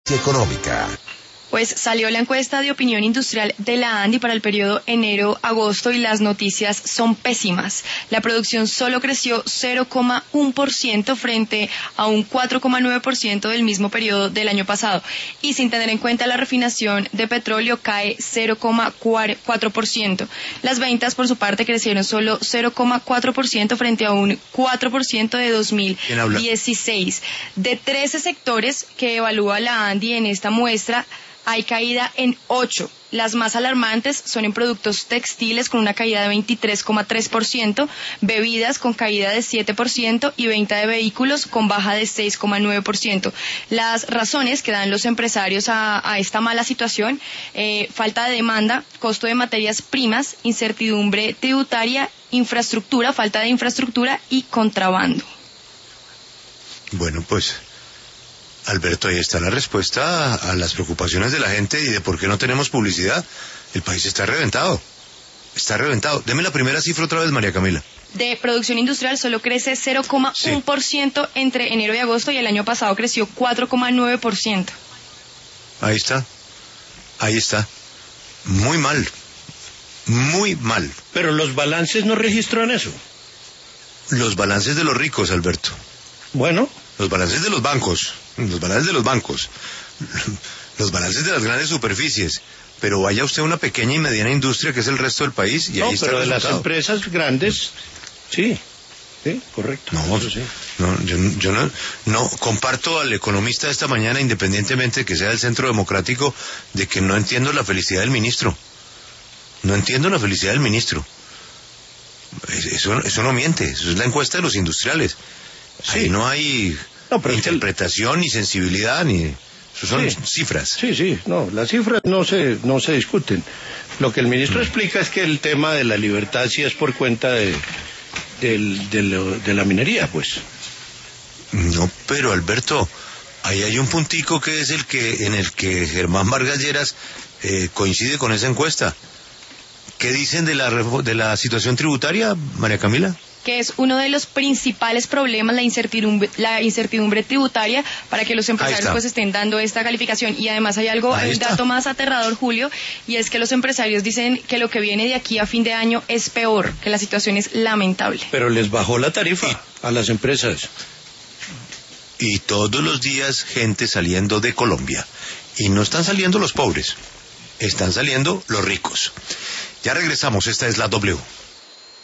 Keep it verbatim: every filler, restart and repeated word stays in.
Económica. Pues salió la encuesta de opinión industrial de la ANDI para el periodo enero-agosto y las noticias son pésimas. La producción solo creció cero coma uno por ciento frente a un cuatro coma nueve por ciento del mismo periodo del año pasado. Y sin tener en cuenta la refinación de petróleo cae cero coma cuatro por ciento. Las ventas por su parte crecieron solo cero coma cuatro por ciento frente a un cuatro por ciento de dos mil dieciséis. De trece sectores que evalúa la ANDI en esta muestra, hay caída en ocho. Las más alarmantes son en productos textiles con una caída de veintitrés coma tres por ciento, bebidas con caída de siete por ciento y venta de vehículos con baja de seis coma nueve por ciento. Las razones que dan los empresarios a, a esta mala situación, eh, falta de demanda, costo de materias primas, incertidumbre tributaria, infraestructura, falta de infraestructura y contrabando. Bueno, pues Alberto, ahí está la respuesta a, a las preocupaciones de la gente y de por qué no tenemos publicidad. El país está reventado, está reventado. Deme la primera cifra otra vez, María Camila. De producción industrial solo crece cero coma uno por ciento sí. entre enero y agosto y el año pasado creció cuatro coma nueve por ciento. Ahí está, ahí está. Muy mal, muy mal. Pero los balances no registran eso. Los balances de los ricos, Alberto. Bueno. Los balances de los bancos, los balances de los bancos, los balances de las grandes superficies, pero vaya usted a una pequeña y mediana industria que es el resto del país y no, ahí está pero el de resultado. Las empresas grandes, sí, sí, correcto. No, eso sí. no yo, yo no, no comparto al economista de esta mañana, independientemente de que sea del Centro Democrático, de que no entiendo la felicidad del ministro. No entiendo la felicidad del ministro. Eso, eso no miente, eso es la encuesta de los industriales. Sí. Ahí no hay no, interpretación, el... ni sensibilidad, ni... Eso son sí. cifras. Sí, sí, no, las cifras no se, no se discuten. Lo que el ministro mm. explica es que el tema de la libertad sí es por cuenta de, de, de, de, de la minería, pues. No, pero Alberto, ahí hay un puntico que es el que en el que Germán Vargas Lleras eh, coincide con esa encuesta. ¿Qué dicen de la, de la situación tributaria, María Camila? Que es uno de los principales problemas, la incertidumbre, la incertidumbre tributaria, para que los empresarios pues estén dando esta calificación. Y además hay algo, un dato más aterrador, Julio, y es que los empresarios dicen que lo que viene de aquí a fin de año es peor, que la situación es lamentable. Pero les bajó la tarifa y, a las empresas. Y todos los días gente saliendo de Colombia. Y no están saliendo los pobres, están saliendo los ricos. Ya regresamos, esta es la W.